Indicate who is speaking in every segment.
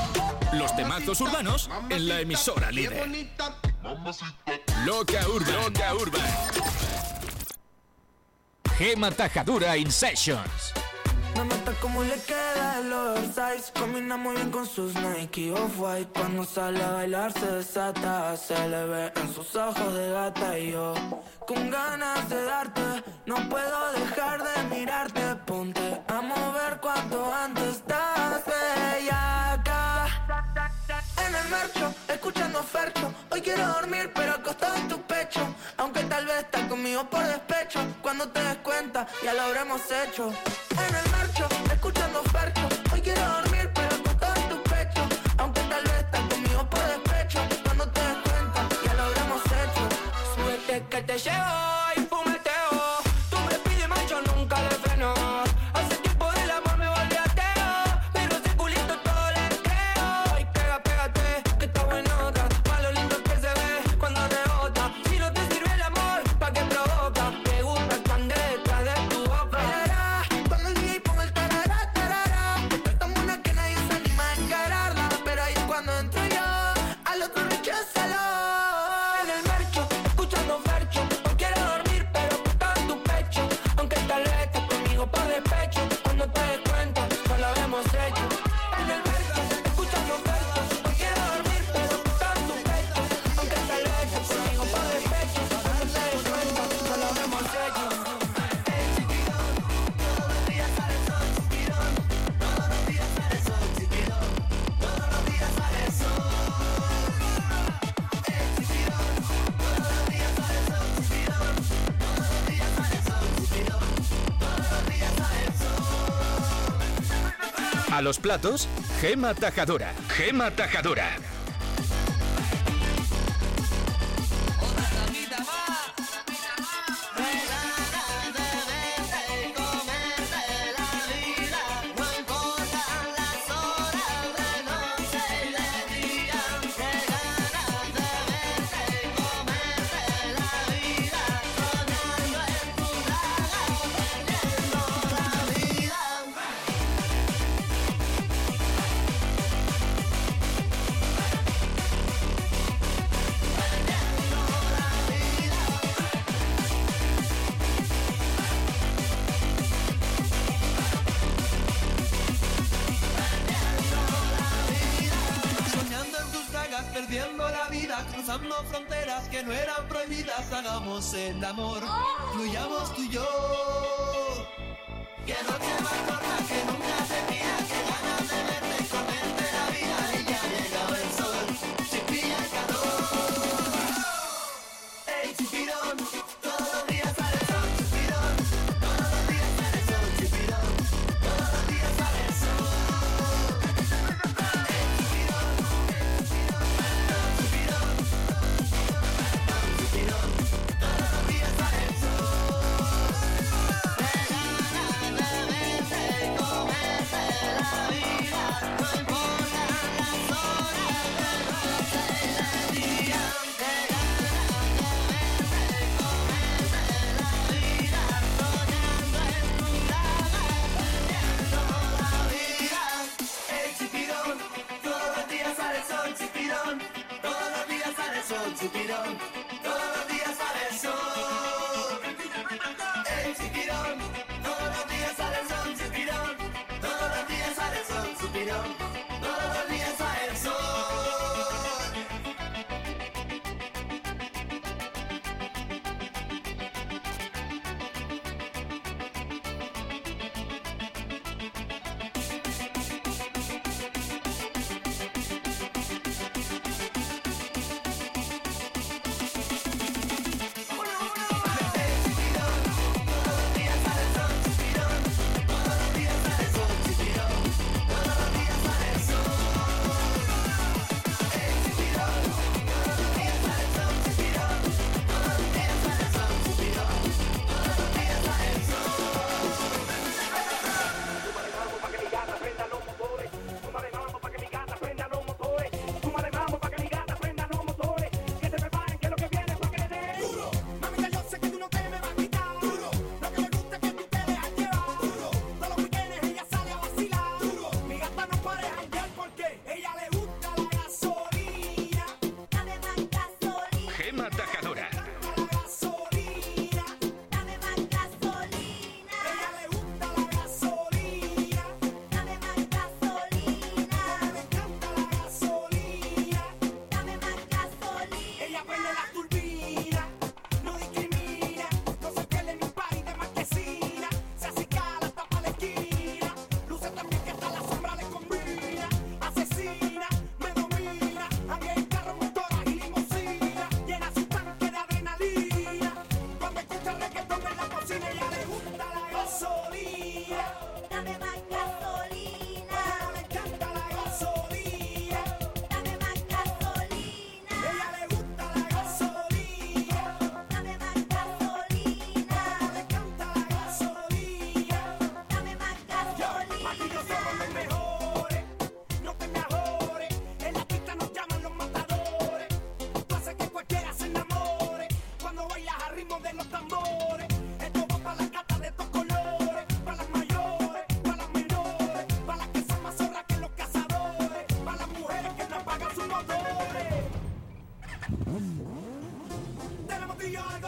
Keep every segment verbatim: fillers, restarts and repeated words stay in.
Speaker 1: Los temazos urbanos en la emisora líder. Loca Urban. Loca Urban. Gema Tajadura in Sessions.
Speaker 2: Me mata como le queda el oversize. Combina muy bien con sus Nike Off-White. Cuando sale a bailar se desata. Se le ve en sus ojos de gata. Y yo con ganas de darte. No puedo dejar de mirarte. Ponte a mover cuanto antes. Estás bellaca en el marcho, escuchando Fercho. Hoy quiero dormir pero acostado en tu pecho. Aunque tal vez estás conmigo por despecho. Cuando te des cuenta ya lo habremos hecho. En el marcho, escuchando Fercho. Hoy quiero dormir pero acostado en tu pecho. Aunque tal vez estás conmigo por despecho. Cuando te des cuenta ya lo habremos hecho. Súbete que te llevo y fumeteo. Tú me pides macho, nunca le freno. Hace tiempo del amor me volví ateo. Pero ese culito todo le creo. Ay, pega, pégate, que está buenota. Pa' lo lindo que se ve cuando rebota. Si no te sirve el amor, pa' que provoca. Me gusta estar detrás de tu boca. Tarará, cuando el D J ponga el tarará, tarará. Estoy tan buena que nadie se anima a encararla. Pero ahí es cuando entro yo, al otro recházalo. En el marcho, escuchando Fercho. No quiero dormir, pero acostado en tu pecho. Aunque tal vez estés conmigo por despecho. Cuando te des cuenta, no lo habíamos hecho. En el marcho, escuchando Fercho. No quiero dormir, pero acostado en tu pecho. Aunque tal vez estés conmigo por despecho. Cuando te des cuenta, no lo habíamos hecho. El chiquirón, todos los días sale el sol, chiquirón. Todos los días sale el sol, chiquirón. Todos los días sale el sol. El chiquirón, todos los días sale el sol, chiquirón. Todos los días sale el sol, chiquirón. Todos los días sale el sol.
Speaker 1: A los platos, Gema Tajadura. Gema Tajadura.
Speaker 3: Soñando en tus bragas, perdiendo la vida, cruzando fronteras que no eran prohibidas. Hagamos el amor, fluyamos tú y yo. Que noche más corta, que nunca se pida, que ganas de verte, comerte la vida. Y ya ha llegado el sol, se pilla el calor. Ey, chipirón, todos los días sale el sol, chipirón. Todos los días sale el sol, chipirón. Todos los días sale el sol. Come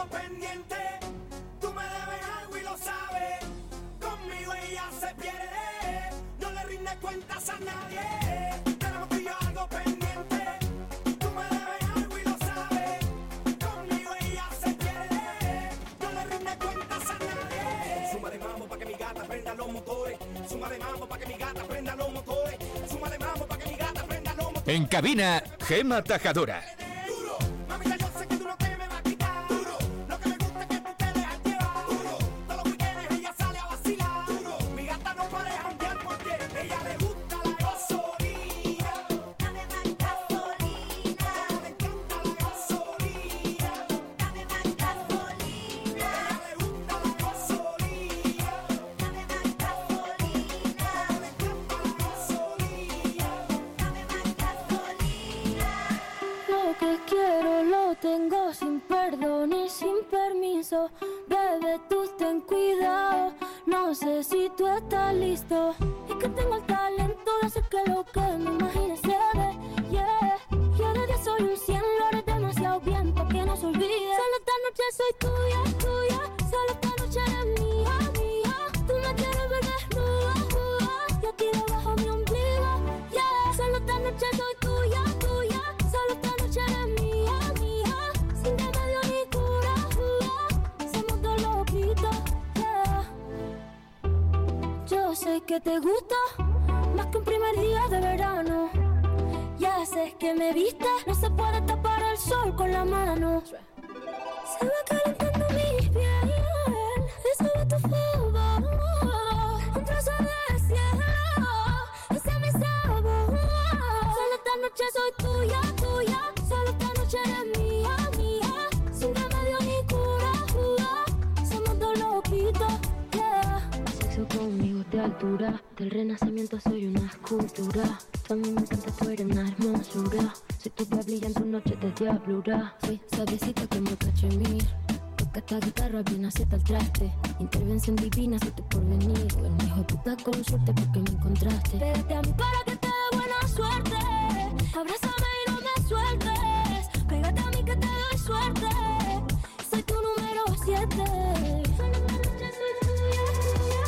Speaker 4: algo pendiente. Tú me debes algo y lo sabes. Conmigo ella se pierde. No le rinde cuentas a nadie. Tenemos tú y yo algo pendiente. Tú me debes algo y lo sabes. Conmigo ella se pierde. No le rinde cuentas a nadie. Suma de mambo pa' que mi gata prenda los motores. Suma de mambo pa' que mi gata prenda los motores. Suma de mambo pa' que mi gata prenda los motores.
Speaker 1: En cabina, Gema Tajadora.
Speaker 4: Duro, mamita, yo sé que tú no te me vas a quitar. Duro, lo que me gusta es que tú te dejas llevar. Duro, todos los weekends ella sale a vacilar. Duro, mi gata no puede janguear porque ella le gusta la gasolina. Dame más gasolina. Le encanta la gasolina. Dame más gasolina. Ella le gusta la gasolina. Dame más gasolina. Le encanta la gasolina. Dame más gasolina.
Speaker 5: Lo que quiero lo tengo sin perdón y sin permiso. Bebé, tú ten cuidado. No sé si tú estás listo. Es que tengo el talento de hacer que lo que me imagine se dé. Yeah, yo de diez soy un cien, lo haré demasiado bien pa' que no se olvide. Solo esta noche soy tuya, tuya. Solo esta noche eres mía, mía. Tú me quieres ver desnuda, nuda. Y aquí debajo mi ombligo. Yeah, solo esta noche soy tuya, tuya. Solo esta noche eres mía, mía. Sin remedio ni cura, uh, somos dos loquitos, yeah. Yo sé que te gusta más que un primer día de verano. Ya sé que me viste, no se puede tapar el sol con la mano. Se va calentando mi piel, eso va tu favor. Un trozo de cielo, ese es mi sabor. Solo esta noche soy tuya, tuya. Solo esta noche eres mía, mía. Sin remedio ni cura, uh, somos dos loquitos, yeah. Sexo conmigo de altura, del renacimiento soy una escultura. A mí me encanta, tú eres una hermosura. Soy tu diablilla en tu noche de diablura. Soy sabiecita que me cachemir. Toca esta guitarra bien acierta el traste. Intervención divina, soy tu porvenir. El hijo de puta con suerte porque me encontraste. Pégate a mí para que te dé buena suerte. Abrázame y no me sueltes. Pégate a mí que te doy suerte. Soy tu número siete. Solo esta noche soy tuya, tuya.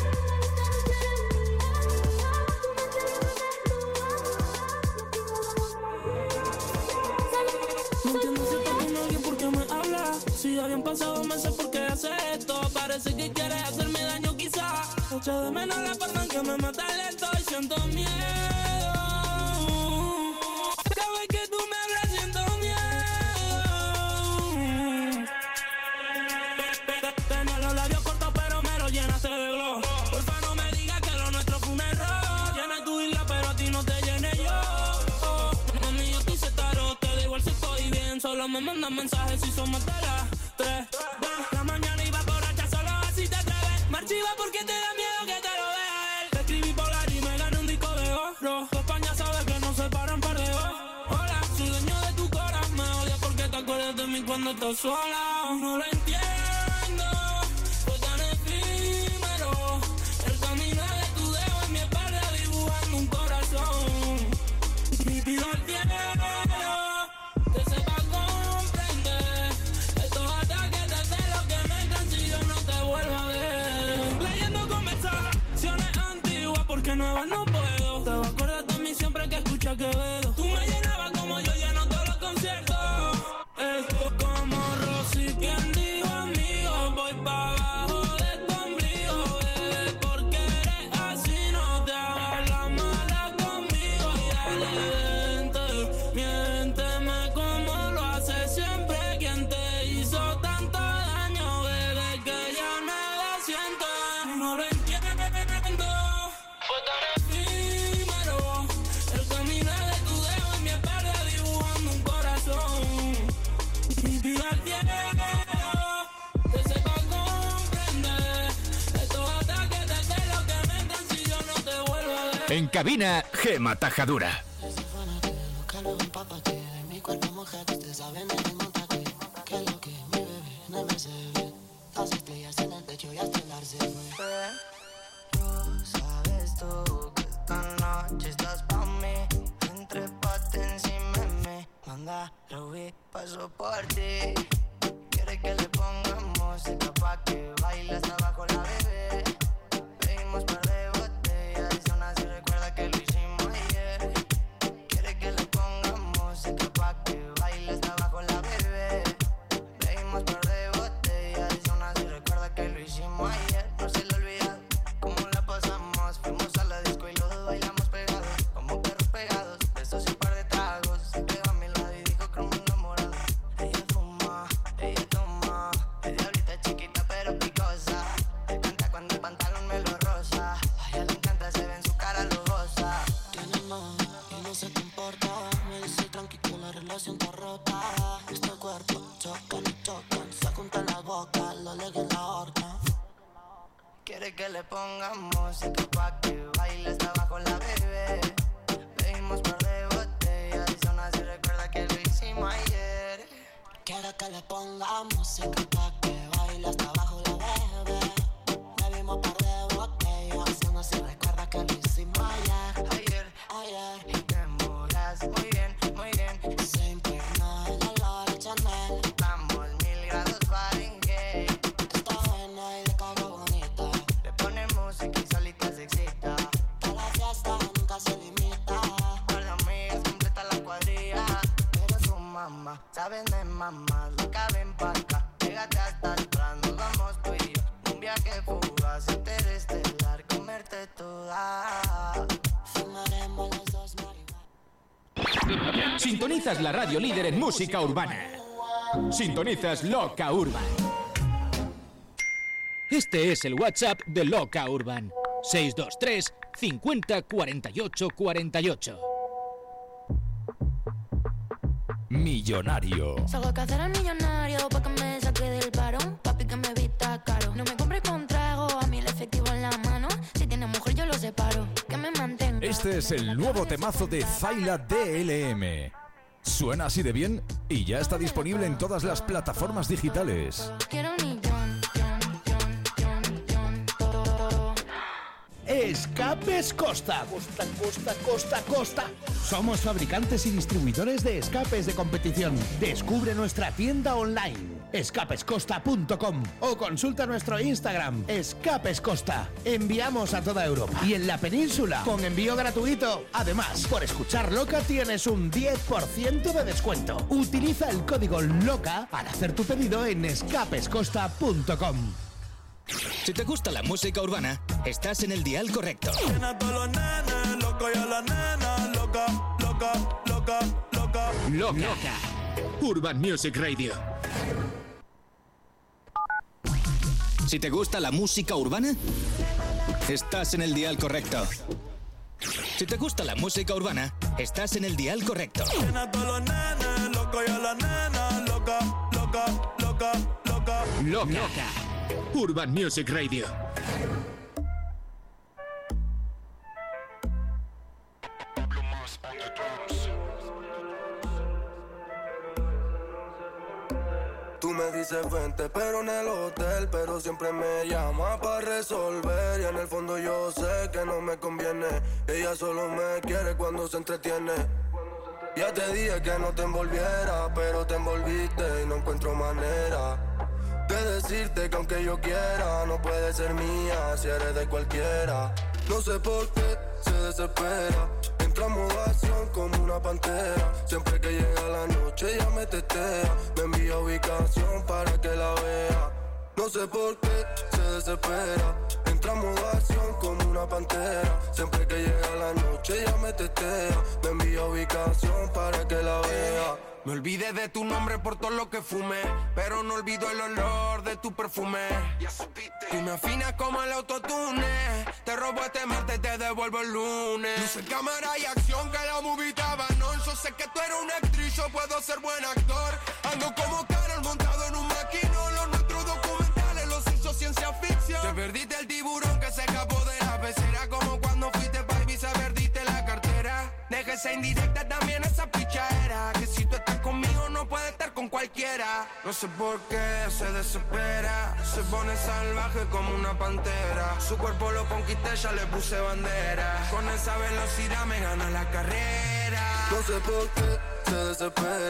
Speaker 6: No entiendo si estás con alguien porque me habla. Si habían pasado meses, ¿por qué hace esto? Parece que quieres hacerme daño quizá. Echa de menos la forma en que me mata lento y siento miedo. Cada vez que tú me hablas siento miedo. Tenía los labios cortos pero me los llenaste de glow. Porfa no me digas que lo nuestro fue un error. Llena tu isla pero a ti no te llené yo. Oh, mami yo te hice tarot, te da igual si estoy bien. Solo me mandan mensajes si somos de las tres de la mañana y va borracha solo así te atreves. Me archiva porque te da miedo que te lo vea él. Te escribí polar y me gané un disco de oro. Tu España sabe que no se paran par de ojos. Hola, soy dueño de tu corazón. Me odias porque te acuerdas de mí cuando estás sola. No lo entiendo, fue tan efímero. El camino de tu dedo en mi espalda dibujando un corazón. Y pido al cielo que sepa comprender estos ataques de celos que me entran si yo no te vuelvo a ver. Leyendo conversaciones antiguas porque nuevas no puedo. Te vas a acordar de mí siempre que escuchas que veo. Tú me llenabas como yo lleno todos los conciertos. Es como Rosy quien dijo amigo, voy pa' abajo de tu ombligo, bebé, porque eres así, no te hagas la mala conmigo. Y dale, vente, miénteme como lo hace siempre. Quien te hizo tanto daño, bebé, que ya nada siento. No lo entiendo, fue tan efímero. El camino de tu dedo en mi espalda dibujando un corazón. Y pido al cielo que sepa comprender estos ataques de celos que me entran si yo no te vuelvo a ver.
Speaker 1: En cabina, Gema Tajadura.
Speaker 7: Calor, empápate de mi cuerpo, mojate, te saben de mi montaje. Que lo que mi bebé no me se ve. Las estrellas en el techo y hasta el arce, güey. No sabes tú que esta noche estás pa' mí. Entrépate encima de mí. Manda, lo vi, paso por ti. Quiere que le ponga música pa' que baile hasta abajo la bebé. Pedimos par de botellas y son así, recuerda que lo hicimos ayer. Quiere que le ponga música pa' que baile hasta abajo la bebé. Pedimos par de botellas y son así, recuerda que lo hicimos ayer. No se le olvida cómo la pasamos. Fuimos a la disco y los dos bailamos pegados, como perros pegados. Besos y un par de tragos. Se quedó a mi lado y dijo cromo enamorado. Ella fuma, ella toma. Es diablita chiquita pero picosa. Le canta cuando el pantalón me lo rosa. A ella le encanta, se ve en su cara, lo goza. Tiene más y no se te importa. Me dice tranqui que la relación está rota. Este cuerpo chocan y chocan. Se juntan la boca, lo legue en la horta. Quiere que le ponga música pa' que baile hasta abajo la bebé. Pedimos par de botellas y son así, recuerda que lo hicimos ayer. Quiere que le ponga música pa' que baile hasta abajo la bebé. Bebimos par de botellas y son así, recuerda que lo hicimos ayer. Ayer, ayer, y te moras muy bien, muy bien. Se impregna el olor a Chanel. Estamos mil grados Fahrenheit. Está buena y de cara bonita. Le pone música y solita se excita. Que la fiesta nunca se limita. Con las amigas completa la cuadrilla. Pero su mamá, saben de mamá, no caben pa' acá. Pégate hasta atrás, nos vamos tú y yo. Un viaje fugaz, interestelar, comerte toda. Fumaremos los dos marihuana.
Speaker 1: Sintonizas la radio líder en música urbana. Sintonizas Loca Urban. Este es el WhatsApp de Loca Urban. seis dos tres, cincuenta, cuarenta y ocho, cuarenta y ocho. Millonario.
Speaker 5: Salgo a cazar al millonario pa' que me saque del paro. Papi que me vista caro. No me compres con trago, a mí el efectivo en la mano. Si tiene mujer yo lo separo, que me mantenga.
Speaker 8: Este es el nuevo temazo de Zyla D L M. Suena así de bien y ya está disponible en todas las plataformas digitales.
Speaker 5: Quiero un millón, millón, millón, millón, millón, todo.
Speaker 9: Escapes Costa. Costa, Costa, Costa, Costa. Somos fabricantes y distribuidores de escapes de competición. Descubre nuestra tienda online, escapes costa punto com, o consulta nuestro Instagram, Escapes Costa. Enviamos a toda Europa y en la península con envío gratuito. Además, por escuchar Loca tienes un diez por ciento de descuento. Utiliza el código LOCA para hacer tu pedido en escapes costa punto com.
Speaker 1: Si te gusta la música urbana, estás en el dial correcto.
Speaker 3: Loca, loca, loca, loca.
Speaker 1: Loca. Urban Music Radio. Si te gusta la música urbana, estás en el dial correcto. Si te gusta la música urbana, estás en el dial correcto.
Speaker 3: Loca, loca, loca, loca.
Speaker 1: Loca. Urban Music Radio.
Speaker 10: Tú me dices vente, pero en el hotel, pero siempre me llama para resolver. Y en el fondo yo sé que no me conviene. Ella solo me quiere cuando se entretiene. Ya te dije que no te envolviera, pero te envolviste y no encuentro manera de decirte que aunque yo quiera, no puede ser mía si eres de cualquiera. No sé por qué se desespera, entra en modo acción como una pantera. Siempre que llega la noche ella me tetea, me envía ubicación para que la vea. No sé por qué se desespera, entra en modo acción como una pantera. Siempre que llega la noche ella me tetea, me envía ubicación para que la vea.
Speaker 11: Me olvidé de tu nombre por todo lo que fumé, pero no olvido el olor de tu perfume. Ya supiste. Tú me afinas como el autotune, te robo este martes, te devuelvo el lunes. Luce, cámara y acción, que la movie estaba non. Yo sé que tú eres una actriz, yo puedo ser buen actor. Ando como Carol montado en un maquinón. Los nuestros documentales los hizo ciencia ficción. Te perdiste el tiburón que se escapó de la pecera, como cuando fuiste pa' Ibiza, perdiste la cartera. Deja esa indirecta, también esa pichadera, que si tú estás conmigo no puedes estar con cualquiera. No sé por qué se desespera, se pone salvaje como una pantera. Su cuerpo lo conquisté, ya le puse bandera. Con esa velocidad me gana la carrera.
Speaker 10: No sé por qué se desespera,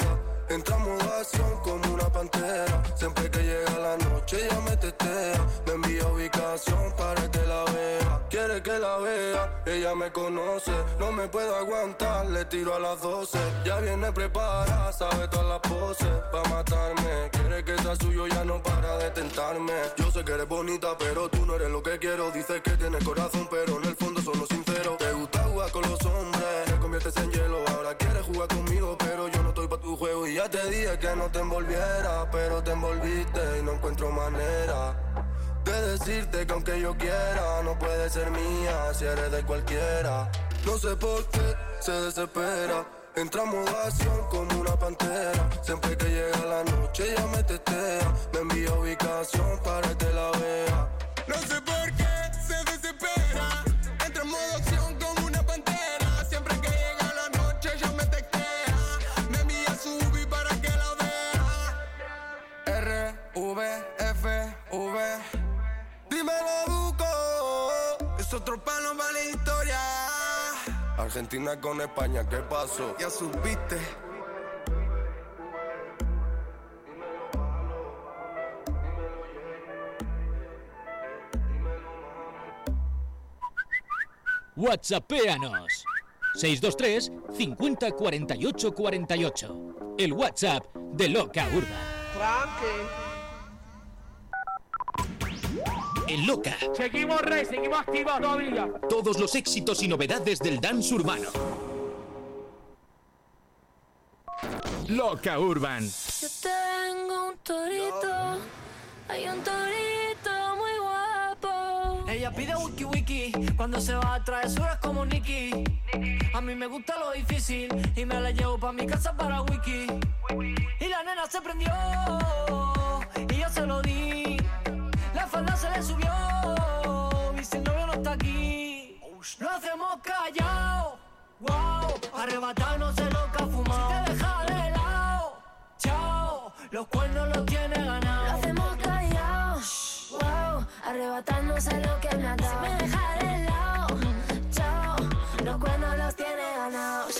Speaker 10: Entra en modo acción como una pantera. Siempre que llega la noche ella me testea. Me envía ubicación para que la vea. Quiere que la vea, ella me conoce. No me puedo aguantar, le tiro a las doce. Ya viene preparada, sabe todas las poses. Pa' matarme, quiere que sea suyo, ya no para de tentarme. Yo sé que eres bonita, pero tú no eres lo que quiero. Dices que tienes corazón, pero en el fondo solo sincero. Te gusta jugar con los hombres, te conviertes en hielo. Ahora quieres jugar conmigo, pero yo no estoy pa' tu juego. Y ya te dije que no te envolviera, pero te envolviste y no encuentro manera de decirte que aunque yo quiera, no puede ser mía si eres de cualquiera. No sé por qué se desespera. Entra en modo acción como una pantera. Siempre que llega la noche ella me testea. Me envía ubicación para que la vea.
Speaker 11: No sé por qué se desespera. Entra en modo acción como una pantera. Siempre que llega la noche ella me textea. Me envía su ubi para que la vea. R, V, F, V. Dímelo, Duco. Es otro palo para la historia.
Speaker 10: Argentina con España, ¿qué pasó?
Speaker 11: Ya supiste.
Speaker 1: WhatsAppéanos. seis dos tres, cincuenta, cuarenta y ocho, cuarenta y ocho. El WhatsApp de Loca Urban. En Loca.
Speaker 12: Seguimos rey, seguimos activos todavía.
Speaker 1: Todos los éxitos y novedades del dance urbano. Loca Urban.
Speaker 5: Yo tengo un torito, hay un torito muy guapo.
Speaker 13: Ella pide wiki wiki, cuando se va a travesuras como Nicky. A mí me gusta lo difícil y me la llevo pa' mi casa para wiki. Y la nena se prendió y yo se lo di. La falda se le subió y si el novio no está aquí, lo hacemos callao. Wow, arrebatarnos de loca fumado. Si te deja de lado, chao, los cuernos los tiene ganados.
Speaker 5: Lo hacemos callao. Wow, arrebatándose lo que me ha dado. Si me deja de lado, chao, los cuernos los tiene ganados.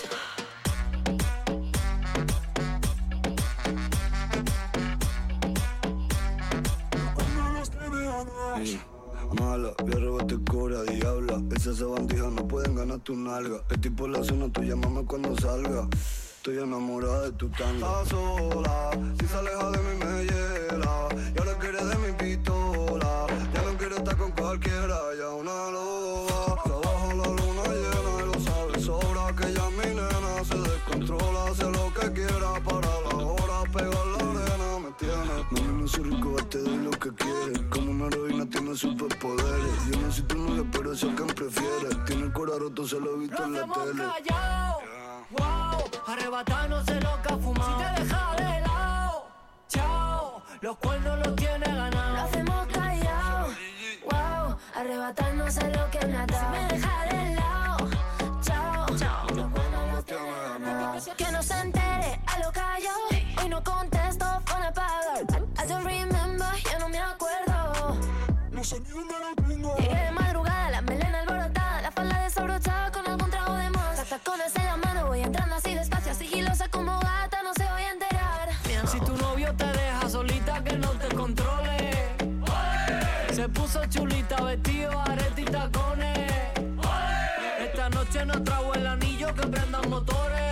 Speaker 10: Sí. Mala, voy a robarte cora, diabla. Esas bandijas no pueden ganar tu nalga. El tipo en la zona, tú llámame cuando salga. Estoy enamorada de tu tanga. Está sola, si se aleja de mí me hiela. Y ahora quiere de mi pistola. Ya no quiere estar con cualquiera, ya una loba. Trabajo en la luna llena y lo sabe sobra. Que ya mi nena se descontrola. Hace lo que quiera para la hora. Pegar la arena me tiene. Mami, no soy rico, te doy lo que quieres. Como una heroína tiene superpoderes. Yo no soy tu novia, pero sé a quien prefieres. Tiene el corazón roto, se lo he visto en la tele.
Speaker 13: Callao. Wow, arrebatarnos de loca fumado. Si te deja de lado, chao, los cuernos los tiene ganados.
Speaker 5: Lo hacemos callao. Wow, arrebatándose lo que me ha dado. Si me deja de lado, chao, chao, los cuernos los tiene ganados. Que no se entere a lo callao. Hoy no contesto, phone apagado. I don't remember, ya no me acuerdo.
Speaker 10: No sé ni dónde lo tengo.
Speaker 5: Llegué de madrugada, la melena alborotada, la falda desabrochada con algún trago de más. Las tacones en la mano, voy entrando así despacio, sigilosa como gata, no se voy a enterar.
Speaker 13: Si tu novio te deja solita, que no te controle. Se puso chulita, vestido, arete y tacones. Esta noche nos trago el anillo, que prendan motores.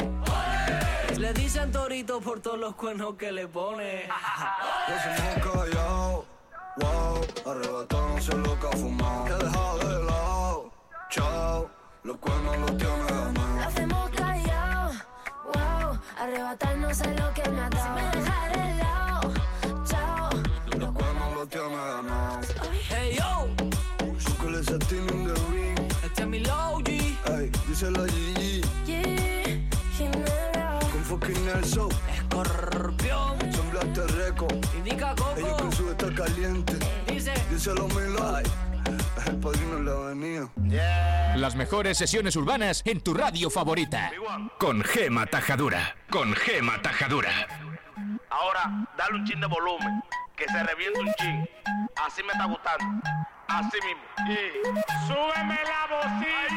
Speaker 13: Le dicen torito por todos los cuernos que le pone.
Speaker 10: Yo somos callados, wow, arrebatándose loca fumado. Te deja de lado, chao, los cuernos los tiene ganados.
Speaker 5: Lo hacemos callao, wow, arrebatándose lo que me ha dado. Si me deja de lado, chao,
Speaker 10: los cuernos los tiene ganados.
Speaker 13: Hey yo,
Speaker 10: Su que le satin in the ring.
Speaker 13: este es mi low G.
Speaker 10: Ey, dice la Gigi.
Speaker 5: yeah, Ginebra.
Speaker 10: Con fucking Nelson.
Speaker 13: Escorpión,
Speaker 10: Semblaste reco.
Speaker 13: indica
Speaker 10: Ella
Speaker 13: coco.
Speaker 10: con su está caliente.
Speaker 13: Dice,
Speaker 10: Dice los Milo. Es el padrino de la avenida.
Speaker 1: Las mejores sesiones urbanas en tu radio favorita. Con Gema Tajadura. Con Gema Tajadura.
Speaker 12: Ahora, dale un chin de volumen, que se reviente un chin. Así me está gustando. Así mismo. Y súbeme la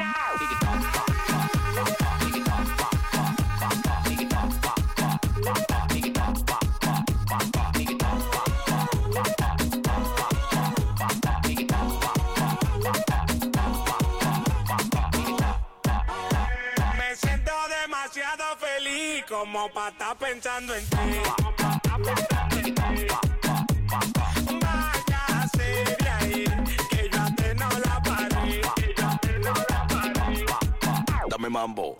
Speaker 12: bocina.
Speaker 6: feliz como pa' estar pensando en ti. Váyase de ahí, que yo a ti no la parí, que yo a ti no la parí.
Speaker 12: Dame mambo.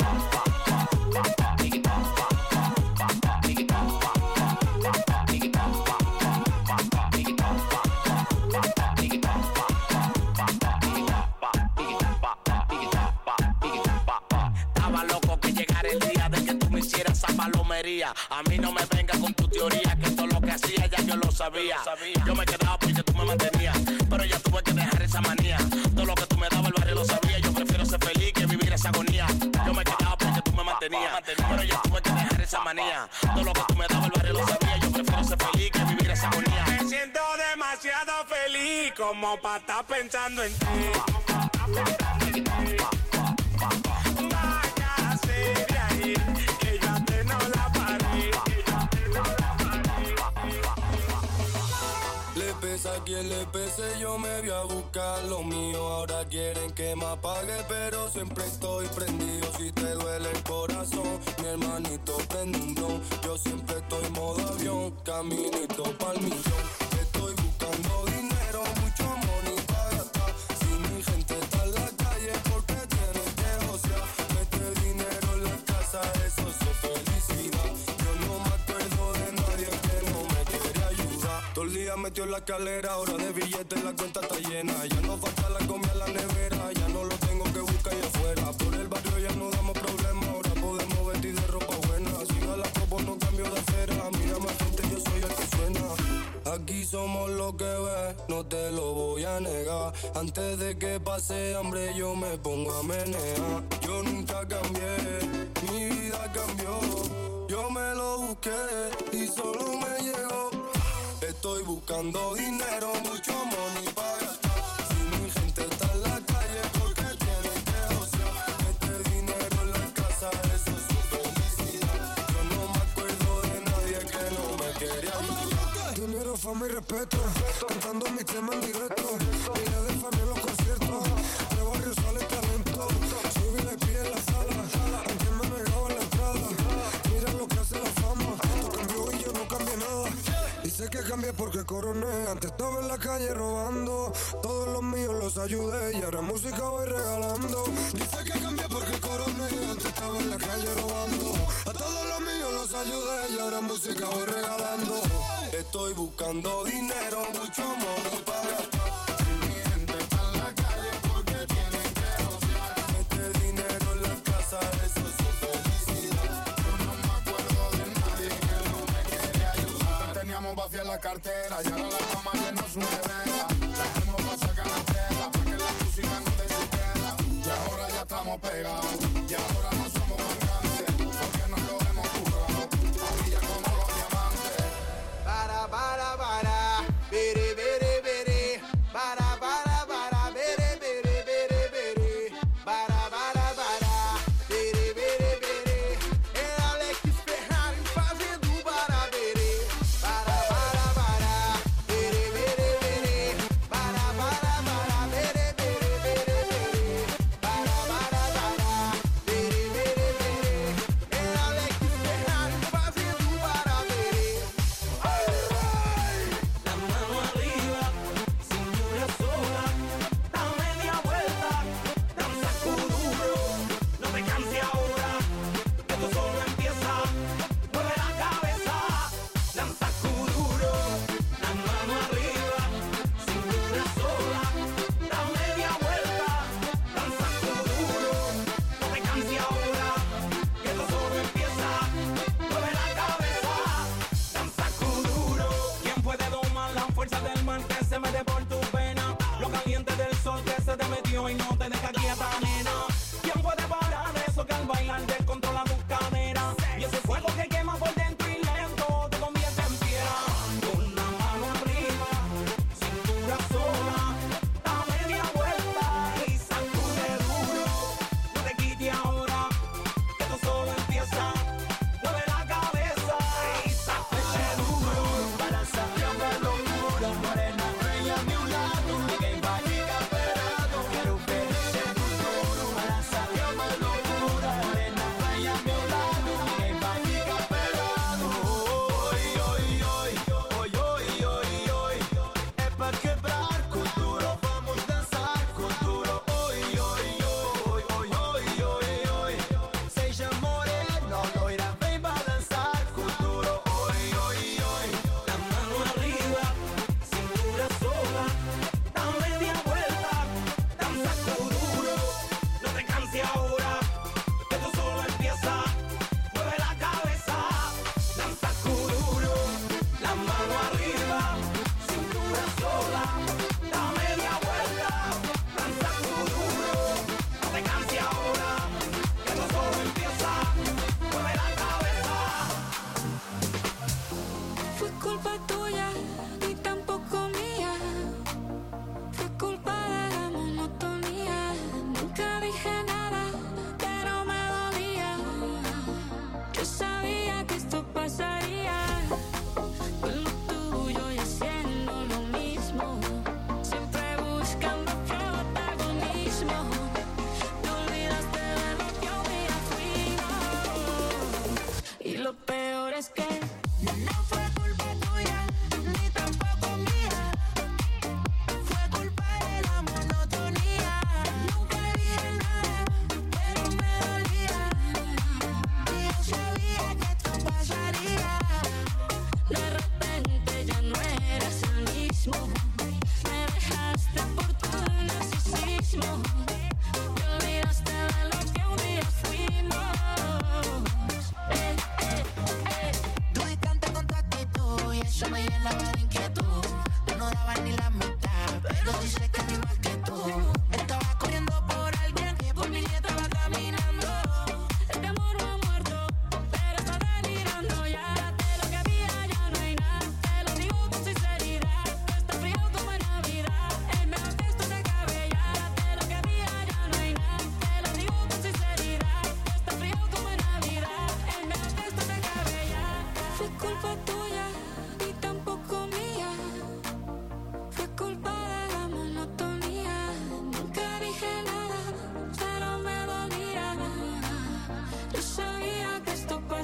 Speaker 12: Estaba loco que llegara el día de que tú me hicieras esa palomería. A mí no me venga con tu teoría, que todo lo que hacía ya yo lo sabía. Yo me quedaba porque tú me mantenías, pero ya tuve que dejar esa manía. Todo lo que tú me dabas el barrio lo sabía. Yo prefiero ser feliz que vivir esa agonía. Yo me quedaba porque tú me mantenías, pero ya tuve que dejar esa manía. Todo lo que tú me dabas el barrio lo sabía. Yo prefiero ser feliz que vivir esa agonía.
Speaker 6: Me siento demasiado feliz como pa' estar pensando en ti. Váyase de ahí, que yo a ti no la parí, que yo a ti no la parí.
Speaker 10: Le pesa a quien le pese, yo me voy a buscar lo mío. Ahora quieren que me apague, pero siempre estoy prendido. Si te duele el corazón, mi hermanito prende un blon. Yo siempre estoy modo avión, caminito pa'l millón. Estoy buscando dinero, mucho money para gastar. Si mi gente está en la calle, porque tienen que josear. Mete dinero en la casa, eso es felicidad. Yo no me acuerdo de nadie que no me quiere ayudar. Todo el día metió en la escalera, ahora de billetes la cuenta está llena. Ya no falta la comida en la nevera, ya no lo tengo que buscar allá afuera. Por el barrio ya no damos problemas, ahora podemos vestir de ropa buena. Si a la copa no cambio de acera, mira más gente, yo soy el que suena. Aquí somos lo que ves, no te lo voy a negar. Antes de que pase hambre yo me pongo a menear. Yo nunca cambié, mi vida cambió. Yo me lo busqué y solo me llegó. Estoy buscando dinero, mucho money para gastar. Si mi gente está en la calle, porque tienen que josear. Mete dinero en la casa, eso es su felicidad. Yo no me acuerdo de nadie que no me quería ayudar.
Speaker 14: Dinero, fama y respeto, cantando mi tema en directo. Vine de familia en los conciertos, de barrio sale talento. Soy V I P en la sala, aunque me negaba la entrada. Mira lo que hace la fama, tú cambió y yo no cambié nada. Dice que cambié porque coroné, antes estaba en la calle robando. Todos los míos los ayudé y ahora música voy regalando. Dice que cambié porque coroné, antes estaba en la calle robando. A todos los míos los ayudé y ahora música voy regalando.
Speaker 10: Estoy buscando dinero, mucho money para gastar.
Speaker 15: Vacía la cartera y ahora la cama ya no es una nevera. Trajimos pa' sacar la tela, pa' que la música no te supera. Y ahora ya estamos pegados, y ahora no somos mangantes, porque nos lo hemos currado, brilla como los diamantes.
Speaker 3: Para, para, para, bere, bere, bere. Para, para, para, bere, bere, bere, bere. Para, para, para, bere, bere, bere. É Alex Ferrari fazendo para bere. Para, para, para, bere, bere, bere.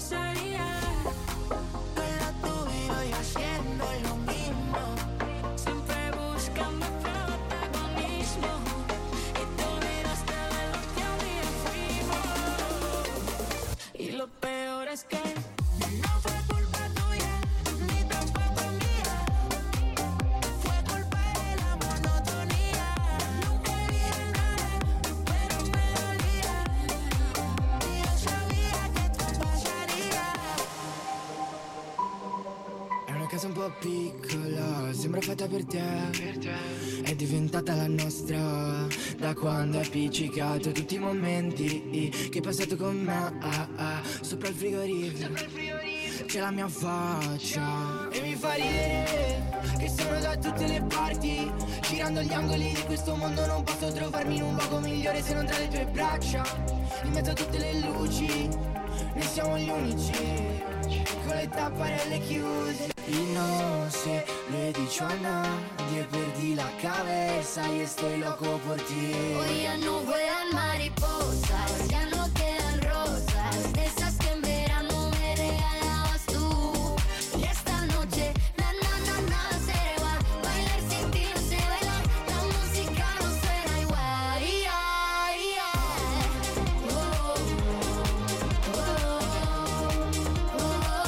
Speaker 13: pasaría con la tuya y haciendo lo mismo. Siempre buscando protagonismo y te olvidaste de lo que un día fuimos. Y lo peor es que no fue culpa tuya ni tampoco mía. Fue culpa de la monotonía. Nunca dije nada, pero me dolía. Y yo sabía que esto pasaría.
Speaker 2: È una casa un po' piccola, sembra fatta per te. È diventata la nostra da quando hai appiccicato tutti i momenti che hai passato con me. Ah, ah, sopra il frigorifero c'è la mia faccia e mi fa ridere che sono da tutte le parti. Girando gli angoli di questo mondo non posso trovarmi in un luogo migliore se non tra le tue braccia. In mezzo a tutte le luci noi siamo gli unici con le tapparelle chiuse. Y no sé, le he dicho a nadie, perdí la cabeza y estoy loco por ti.
Speaker 5: Hoy ya no vuelan mariposas, ya no quedan rosas, de esas que en verano me regalabas tú. Y esta noche, na na na na, será igual, bailar sin ti no sé bailar, la música no suena igual. Yeah, yeah. Oh, oh, oh,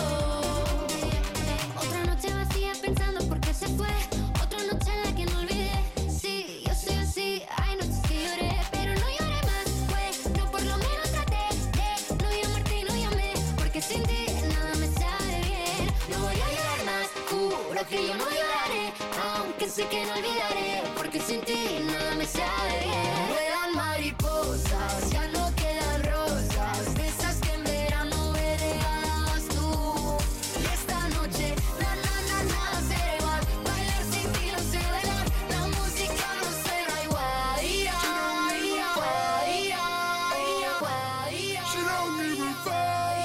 Speaker 5: oh. Otra noche vacía pensando por qué se fue, otra noche en la que no olvidé. Sí, yo soy así, hay noches que lloré, pero no lloré más, fue, no por lo menos traté de no llamarte y no llamé, porque sin ti nada me sabe bien. No voy a llorar más, juro que yo no lloraré, aunque sé que no olvidaré, porque sin ti nada me sabe bien. Vuelan mariposas, ya no quedan rosas, de esas que en verano me regalabas tú. Y esta noche, na na na na, será igual, bailar sin ti no sé bailar, la música no suena igual. Yeah, yeah, yeah, yeah.
Speaker 15: She don't give a fuck.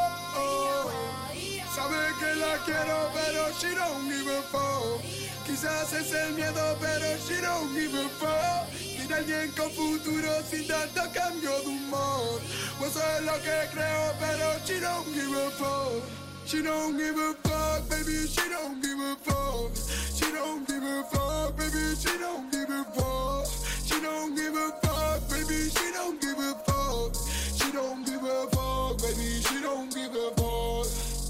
Speaker 15: Sabe que la quiero, pero she don't give a fuck. Quizás es el miedo, pero she don't give a fuck. Tiene alguien con futuro sin tanto cambio de humor. Pues eso es lo que creo, pero she don't give a fuck. She don't give a fuck, baby, she don't give a fuck. She don't give a fuck, baby, she don't give a fuck. She don't give a fuck, baby, she don't give a fuck. She don't give a fuck, baby, she don't give a fuck.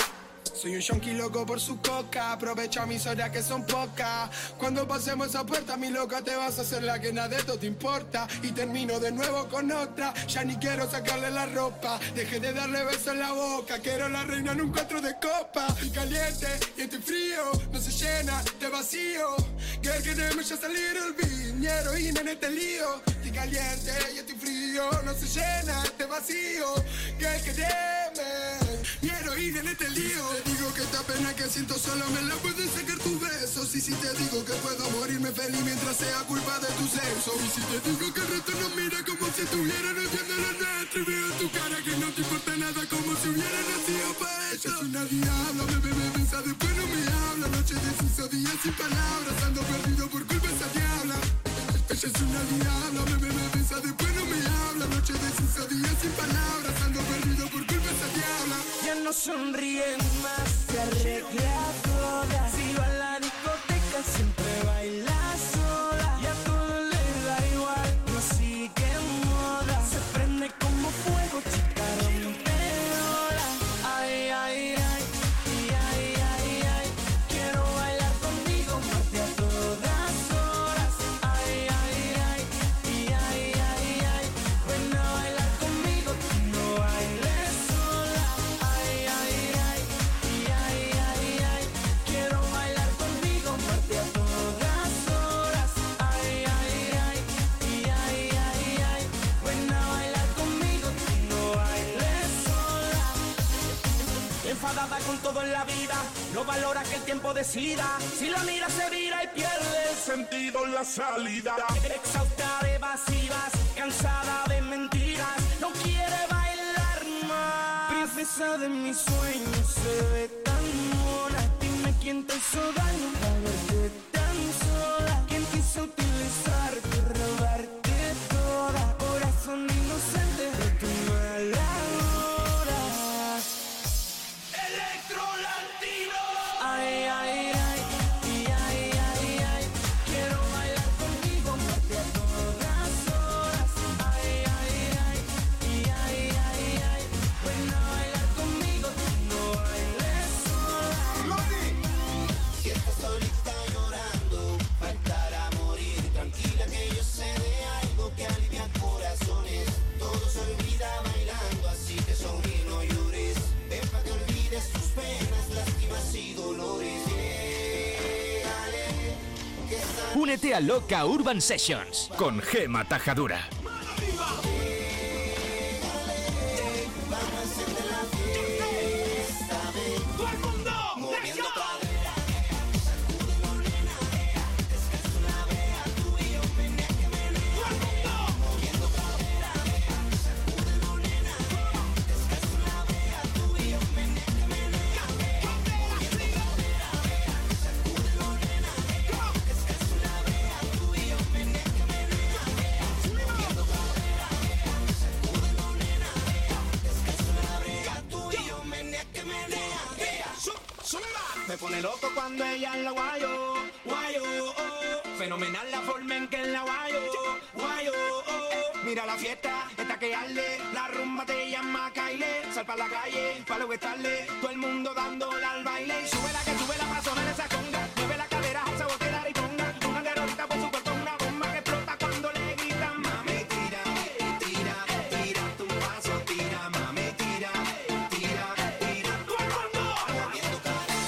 Speaker 15: Soy un yonki loco por su coca, aprovecha mis horas que son pocas. Cuando pasemos esa puerta, mi loca, te vas a hacer la que nada de esto te importa. Y termino de nuevo con otra, ya ni quiero sacarle la ropa. Dejé de darle besos en la boca, quiero la reina en un cuatro de copa. Y caliente y estoy frío, no se llena de vacío. Girl, queremos just a little bit, mi heroína en este lío. Estoy caliente y estoy frío, no se llena de vacío. Girl, quereme, mi heroína en este lío. Te digo que esta pena que siento solo me la pueden sacar tus besos. Y si te digo que puedo morirme feliz mientras sea culpa de tu sexo. Y si te digo que el resto nos mira como si estuvieran haciendo lo nuestro. Y veo en tu cara que no te importa nada, como si hubiera nacido para ello. Es una diabla, me bebe, besa, después no me habla. Noche de sus días sin palabras, ando perdido por culpa de esa diabla. Ella es una diabla, me bebe, besa, después no me habla. Noche de sus días sin palabras, ando perdido por culpa de esa diabla.
Speaker 13: Ya no sonríe más, se arregla toda. Si va a la discoteca siempre baila sola. Y a todo le da igual, no sigue moda. Se prende como fuego, chica rompedora. Ay, ay, ay, y ay, ay, ay. Quiero bailar conmigo más de a todas horas. Ay, ay, ay, y ay, ay, ay. Ven a bailar conmigo, tú no bailes sola. Ay, ay, ay, y ay, ay, ay. Quiero bailar conmigo más de a todas horas. Ay, ay, ay, y ay, ay, ay. Ven a bailar conmigo, tú no bailes sola. Enfadada con todo en la vida, no valora que el tiempo decida. Si la mira se vira y pierde el sentido en la salida. Exhausta de evasivas, cansada de mentiras, no quiere bailar más. Princesa de mis sueños, se ve tan mona. Dime quién te hizo daño al verte tan sola. ¿Quién quiso utilizarte, robarte toda? Corazón inocente de tu mala hora.
Speaker 16: Únete a Loca Urban Sessions con Gema Tajadura.
Speaker 17: Me pone loco cuando ella la guayo, guayo, oh. Fenomenal la forma en que la guayo, guayo, oh. Mira la fiesta, esta que arde, la rumba te llama Kyle. Sal pa' la calle, pa' luego estarle, todo el mundo dándole al baile. Sube la que sube la pa' sonar esa conga, mueve la cadera, esa voltea y ponga. Una guerrita por su cuerpo, una bomba que explota cuando le gritan. Mami, tira, tira, tira tu paso, tira, mami, tira, tira, tira. Todo el mundo moviendo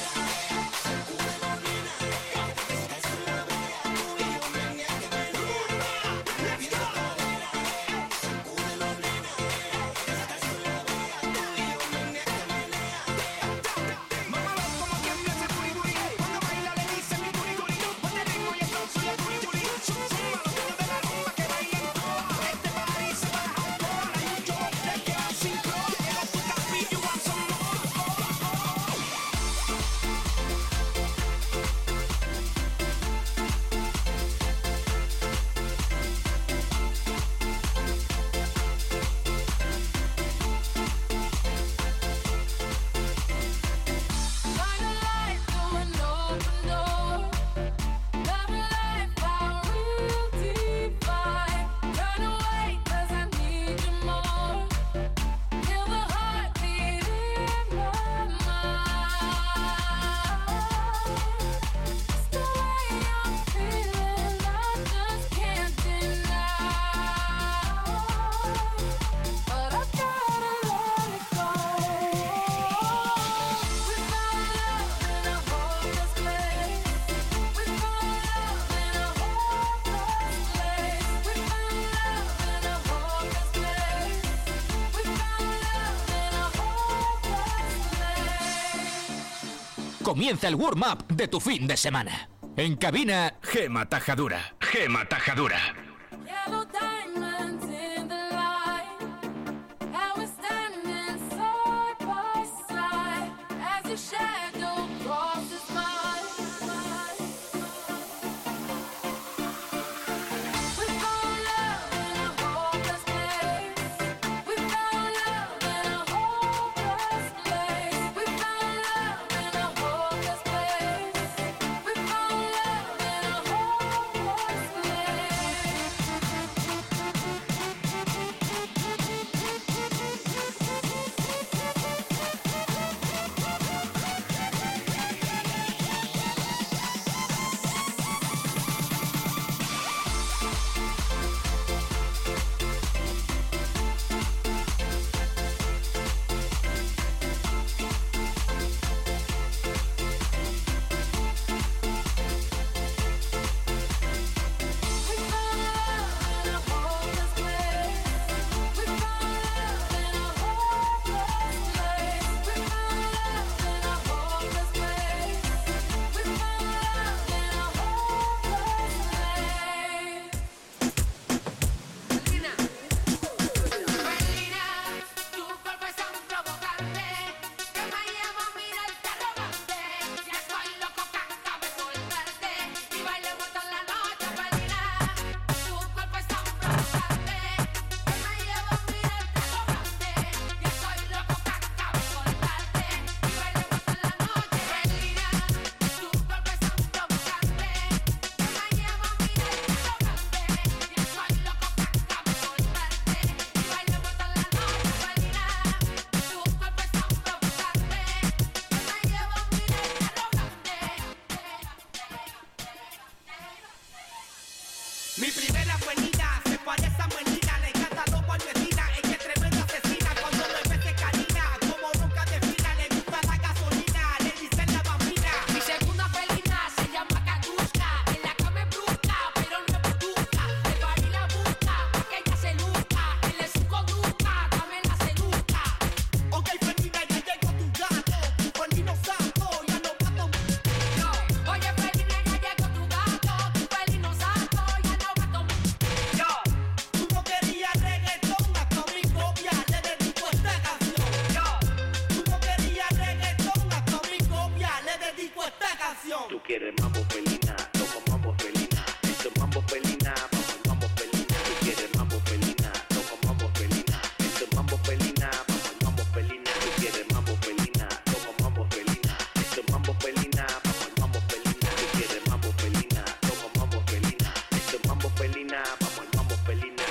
Speaker 16: Comienza el warm-up de tu fin de semana. En cabina, Gema Tajadura. Gema Tajadura.
Speaker 5: Yellow diamonds in the light, and we're standing side by side as your shadow crosses mine. We found love in a hopeless place. We found love in a hopeless place. We found love in a hopeless place. We found love in a hopeless place.
Speaker 18: quieres mambo felina, toma mambo felina. Esto es mambo felina, vamos al mambo felina. Si quieres mambo felina, toma mambo felina. Esto es mambo felina, vamos al mambo felina. Si quieres mambo felina, toma mambo felina. Esto es mambo felina, vamos al mambo felina. Si quieres mambo felina, toma mambo felina. Esto es mambo felina, vamos al mambo felina.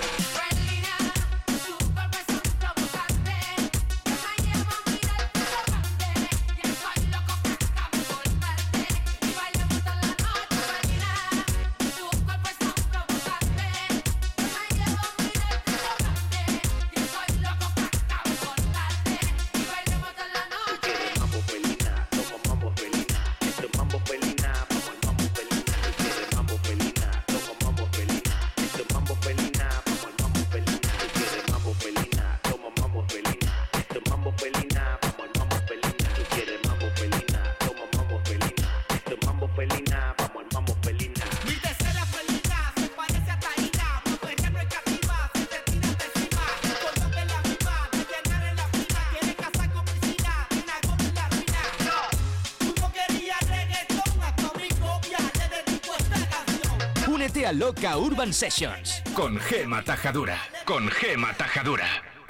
Speaker 16: Únete a Loca Urban Sessions con Gema Tajadura. Con Gema Tajadura.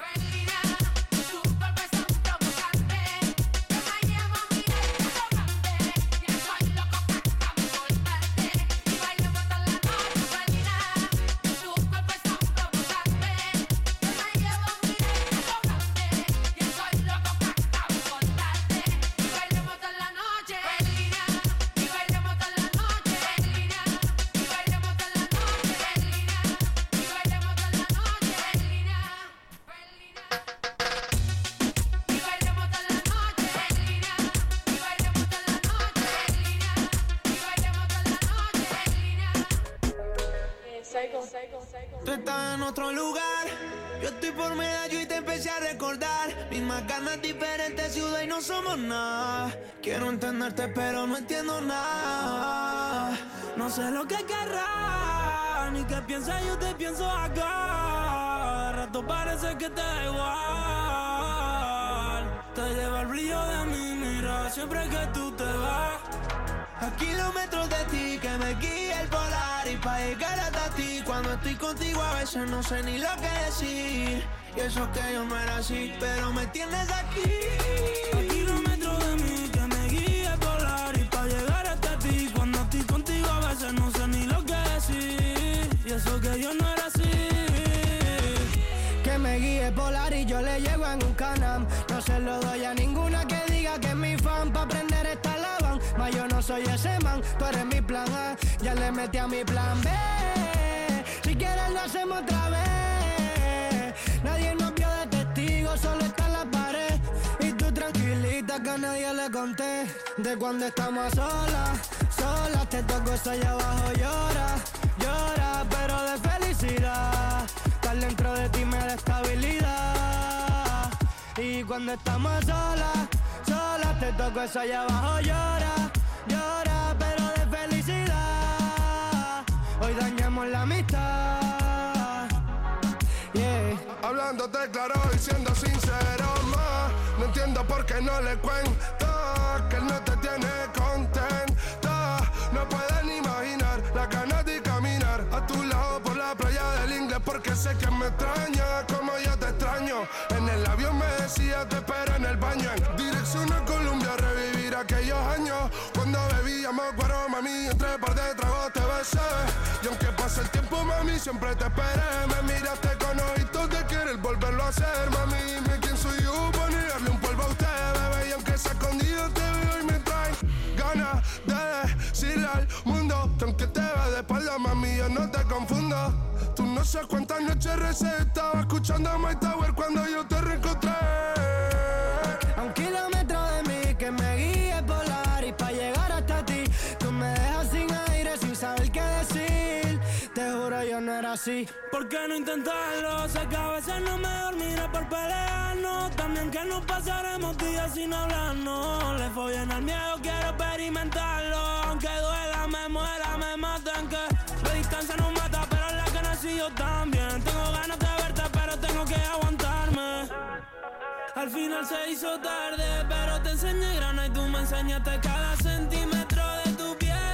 Speaker 3: Tú estás en otro lugar, yo estoy por Medallo y te empecé a recordar. Mismas ganas, diferentes ciudades y no somos nada. Quiero entenderte pero no entiendo nada. No sé lo que querrás, ni qué piensas, yo te pienso acá. De rato parece que te da igual. Te lleva el brillo de mi mirada siempre que tú te vas. A kilómetros de ti que me guía el polar. Y pa' llegar hasta ti cuando estoy contigo a veces no sé ni lo que decir. Y eso que yo no era así, pero me tienes aquí. A kilómetros de mí que me guía el polar. Y pa' llegar hasta ti cuando estoy contigo a veces no sé ni lo que decir. Y eso que yo no era así.
Speaker 19: Que me guíe polar y yo le llego en un Can-Am. No se lo doy a ninguna que diga que es mi fan. Pa' aprender esta lavan, mas yo no soy ese man. Tú eres mi plan A, ya le metí a mi plan B. Si quieres lo hacemos otra vez. Nadie nos vio de testigo, solo está en la pared. Y tú tranquilita que a nadie le conté. De cuando estamos a solas, solas. Te toco eso allá abajo, llora, llora, pero de felicidad. Estar dentro de ti me da estabilidad. Y cuando estamos a solas, solas, te toco eso allá abajo, llora, llora, pero de felicidad. Hoy dañamos la amistad. Yeah.
Speaker 15: Hablándote claro y siendo sincero más. No entiendo por qué no le cuento que él no te tiene contenta. No puedes ni imaginar la ganas de caminar a tu lado por la playa del inglés, porque sé que me extraña como yo te extraño. En el avión me decía te espero en el baño. En dirección a Colombia, revivir aquellos años cuando bebíamos guaro, mami, entre par de tragos te besé. Y aunque pase el tiempo, mami, siempre te esperé. Me miraste con ojitos de querer volverlo a hacer, mami. Dime quién soy yo para negarle un polvo a usted, bebé. Y aunque sea escondido te veo y me trae ganas de decirle al mundo que aunque te ve de espalda, mami, yo no te confundo. Tú no sabes cuántas noches recé, estaba escuchando a My Tower cuando yo te reencontré.
Speaker 19: A un kilómetro de mí que me guíe polar. Y pa' llegar hasta ti tú me dejas sin aire, sin saber qué decir. Te juro yo no era así.
Speaker 3: ¿Por qué no intentarlo? Sé que a veces no me dormiré por pelearnos. También que nos pasaremos días sin hablarnos. Le fue bien al miedo, quiero experimentarlo. Aunque duela, me muera, me maten. Que la distancia no mata, pero la que nací yo también. Tengo ganas de verte, pero tengo que aguantarme. Al final se hizo tarde, pero te enseñé grana y tú me enseñaste cada centímetro de tu piel.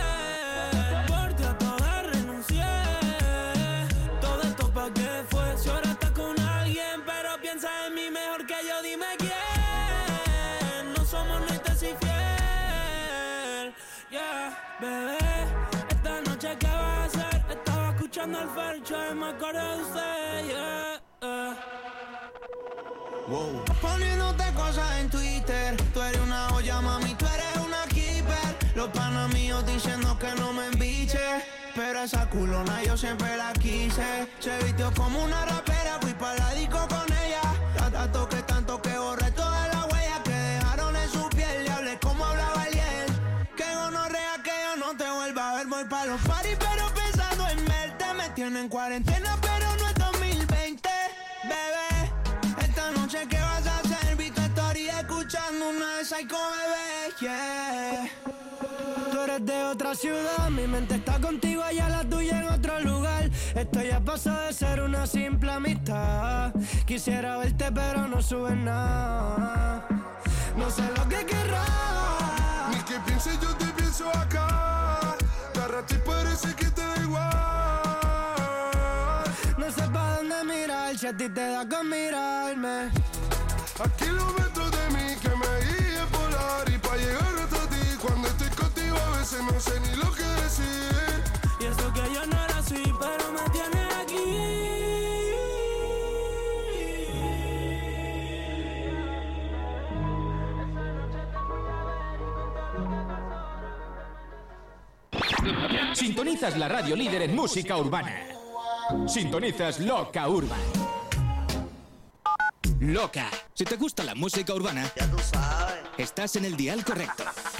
Speaker 6: Bebé, esta noche ¿qué vas a hacer? Estaba escuchando el Fercho y me acordé de usted, yeah, yeah.
Speaker 20: Wow. Poniéndote cosas en Twitter. Tú eres una olla, mami, tú eres una keeper. Los panas míos diciendo que no me embiche, pero esa culona yo siempre la quise. Se vistió como una rapera, fui pa' la disco con ella. La toqué tanto que borré todas las huellas que dejaron en su piel. Le hablé como hablaba ayer. Que gonorrea que yo no te vuelva a ver. Voy pa' los parties pero pensando en verte. Me tienen en cuarentena pero no es dos mil veinte. Bebé, esta noche ¿qué vas a hacer? Vi tu story escuchando una de Psycho, bebé, yeah.
Speaker 19: Tú eres de otra ciudad, mi mente está contigo, allá la tuya en otro lugar. Esto ya pasó de ser una simple amistad. Quisiera verte pero no subes nada. No sé lo que querrás,
Speaker 14: ni que pienses, yo te pienso acá. Cada ti parece que te da igual.
Speaker 19: No sé pa' dónde mirar, si a ti te da con mirarme.
Speaker 14: A kilómetros de mí que me guíe volar. Y pa' llegar hasta ti, cuando estoy contigo a veces no sé ni lo que decir.
Speaker 6: Y eso que yo no era así, pero me tienes aquí.
Speaker 16: Sintonizas la radio líder en música urbana. Sintonizas Loca Urban. Loca.
Speaker 1: Si te gusta la música urbana, ya tú sabes, estás en el dial correcto.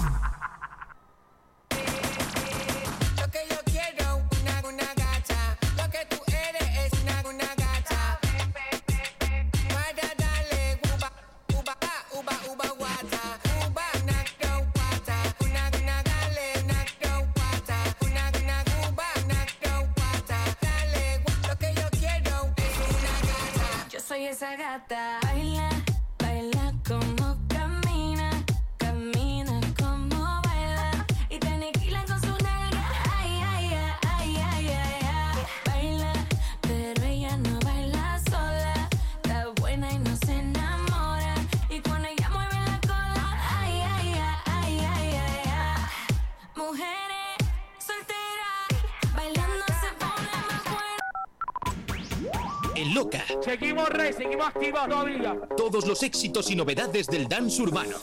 Speaker 21: Lo que yo quiero, una, una gata. Lo que tú eres es una, una gata. Para darle uba, uba, uba, uba, guata. Uba, nacro, guata. Una, una, dale, nacro, guata. Una, una, uba, nacro, guata. Dale, lo que yo quiero es una gata.
Speaker 5: Yo soy esa gata. Baila, baila como camina, camina como baila y te aniquila con su nalga. Ay, ay, ay, ay, ay, ay, ay. Baila, pero ella no baila sola. Está buena y no se enamora. Y cuando ella mueve la cola, ay, ay, ay, ay, ay, ay, ay. Mujeres solteras bailando se pone más buena.
Speaker 16: En Loca.
Speaker 22: Seguimos rey, seguimos activos todavía.
Speaker 16: Todos los éxitos y novedades del dance urbano.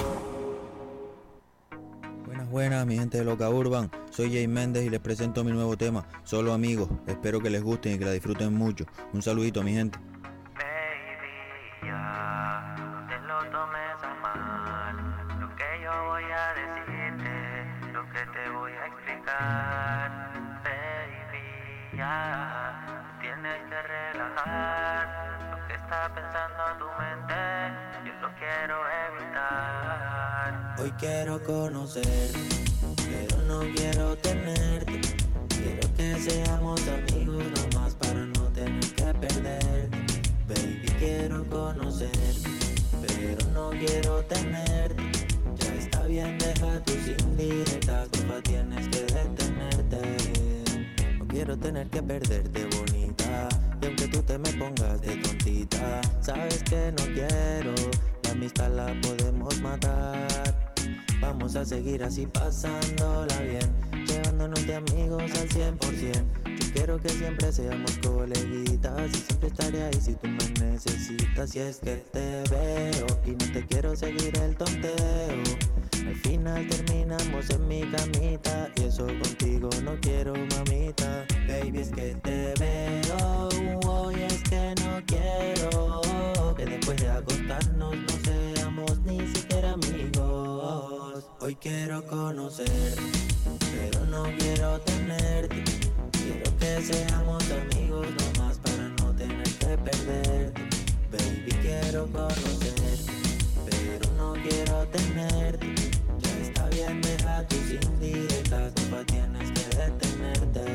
Speaker 23: Buenas, buenas, mi gente de Loca Urban. Soy Jay Méndez y les presento mi nuevo tema, Solo Amigos. Espero que les gusten y que la disfruten mucho. Un saludito a mi gente.
Speaker 24: Baby, ya, no te lo tomes a mal. Lo que yo voy a decirte, lo que te voy a explicar. Baby, ya, tienes que relajar. Lo que está pensando tu mente, yo lo quiero evitar.
Speaker 23: Hoy quiero conocer, pero no quiero tenerte. Quiero que seamos amigos nomás para no tener que perderte. Baby, quiero conocer, pero no quiero tenerte. Ya está bien, deja tus indirectas, porfa, tienes que detenerte. No quiero tener que perderte, bonita. Y aunque tú te me pongas de tontita, sabes que no quiero, la amistad la podemos matar. Vamos a seguir así pasándola bien, llevándonos de amigos al cien por ciento. Yo quiero que siempre seamos coleguitas y siempre estaré ahí si tú me necesitas. Y es que te veo y no te quiero seguir el tonteo. Al final terminamos en mi camita y eso contigo no quiero, mamita. Baby, es que te veo, hoy es que no quiero que después de acostarnos no seamos ni siquiera amigos. Hoy quiero conocer, pero no quiero tenerte. Quiero que seamos amigos nomás para no tener que perderte. Baby, quiero conocer, pero no quiero tenerte. Ya está bien, deja tus indirectas, porfa, tienes que detenerte.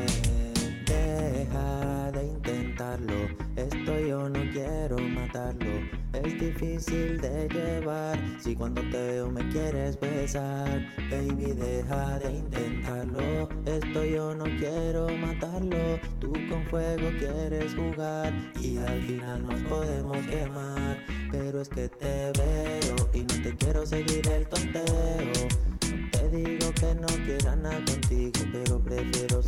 Speaker 23: Deja de intentarlo, esto yo no quiero matarlo. Es difícil de llevar, si cuando te veo me quieres besar. Baby, deja de intentarlo, esto yo no quiero matarlo. Tú con fuego quieres jugar y al final nos podemos quemar. Pero es que te veo y no te quiero seguir el tonteo. No te digo que no quiera nada contigo,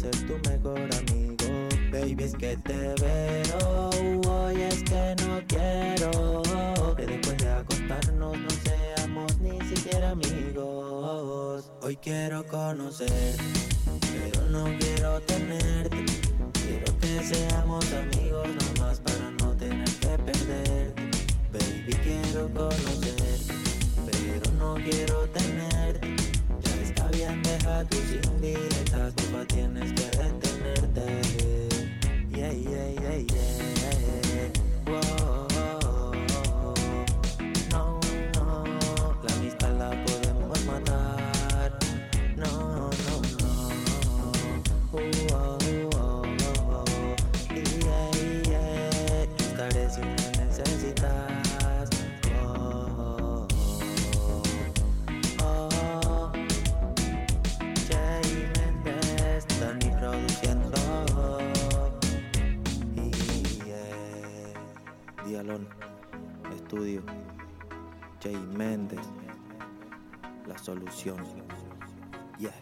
Speaker 23: ser tu mejor amigo. Baby, es que te veo, hoy es que no quiero que después de acostarnos no seamos ni siquiera amigos. Hoy quiero conocer, pero no quiero tenerte. Quiero que seamos amigos nomás para no tener que perderte. Baby, quiero conocerte, pero no quiero tenerte. Ya está bien, deja tus indirectas, papá, tienes que detenerte. Yeah, yeah, yeah, yeah. Whoa, no, no, la amistad la podemos matar. No, no, no. Whoa, yeah, yeah. Estaré si me necesitas. Oh, oh. Jay Méndez, Dani produciendo. Dialón, estudio, Jay Méndez, la solución. Yeah.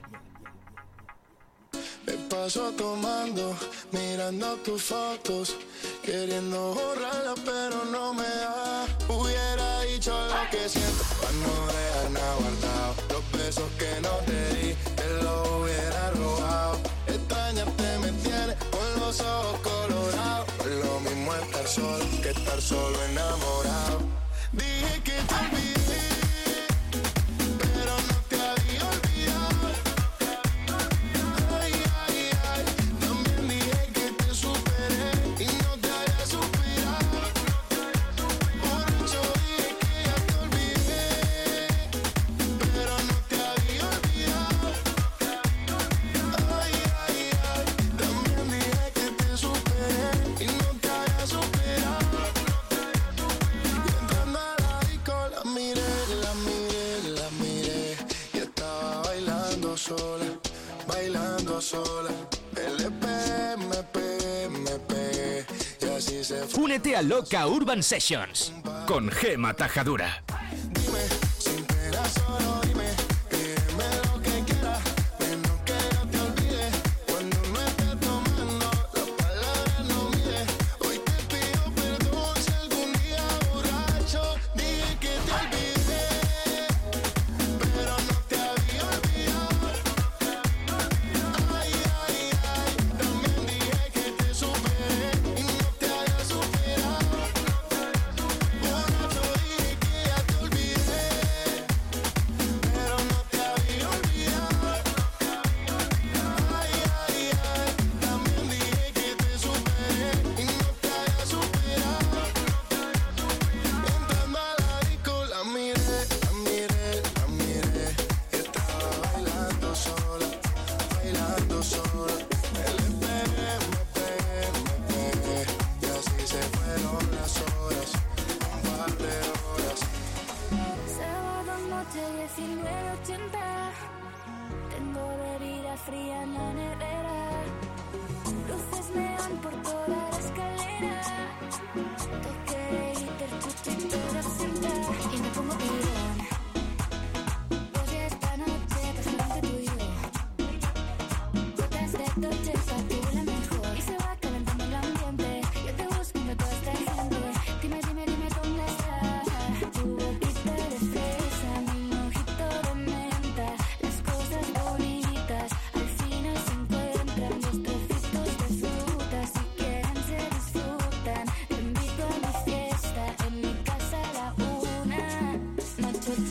Speaker 14: Me paso tomando, mirando tus fotos, queriendo borrarlas pero no me da. Hubiera dicho lo que siento para no dejar nada guardado. Los besos que no te di, te los hubiera robado. Extrañarte me tiene con los ojos colorados. Por lo mismo estar solo que estar solo enamorado. Dije que te olvidé, pero no te había olvidado. Ay, ay, ay, también dije que te superé y no te había superado. Borracho dije que ya te olvidé, pero no te había olvidado. Ay, ay, ay, también dije que te superé y no te había superado. Y entrando a la disco la miré, la miré, la miré y estaba bailando sola, bailando sola. L P, me pegué, me pegué y así se fue.
Speaker 16: Únete a Loca Urban Sessions con Gema Tajadura.
Speaker 14: Dime, sin pena solo dime, pídeme lo que quieras, menos que no te olvides. Cuando no estés tomando, las palabras no miden. Hoy te pido perdón si algún día borracho dije que te olvidé, pero no te había olvidado. Ay, ay, ay, también dije que te superé y no te había superado. Borracho dije que ya te olvidé, pero no te había olvidado. Ay, ay, ay, también dije que te superé y no te había superado. Entrando a la disco la miré, la miré, la miré y estaba bailando sola, bailando sola. Me le pegué, me pegué, me pegué y así se fueron las horas, un par de horas.
Speaker 5: Sábado noche diecinueve ochenta. Tengo bebida fría en la nevera. Luces neón por toda la escalera. Toque de glitter, chuchito de absenta. Y me pongo tirón. Voy esta noche pasando entre tú y yo. Gotas de Dolce Fatu, la mejor. Y se va calentando el ambiente. Yo te busco entre toda esta gente. Dime, dime, dime dónde estás. Tu boquita de fresa, mi mojito de menta. Las cosas bonitas al final se encuentran. Los trocitos de fruta, si quieren se disfrutan. Te invito a mi fiesta, en mi casa a la una. Noche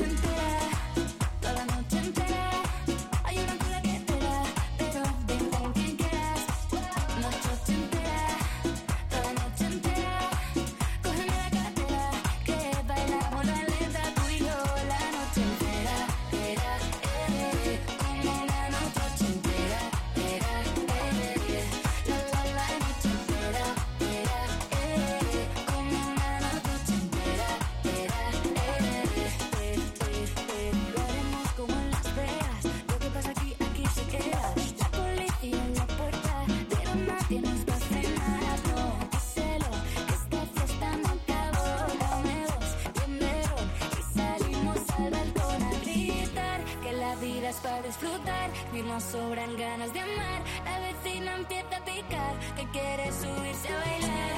Speaker 5: horas para disfrutar, y nos sobran ganas de amar. La vecina empieza a picar, que quiere subirse a bailar,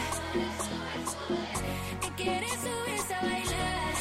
Speaker 5: que quiere subirse a bailar.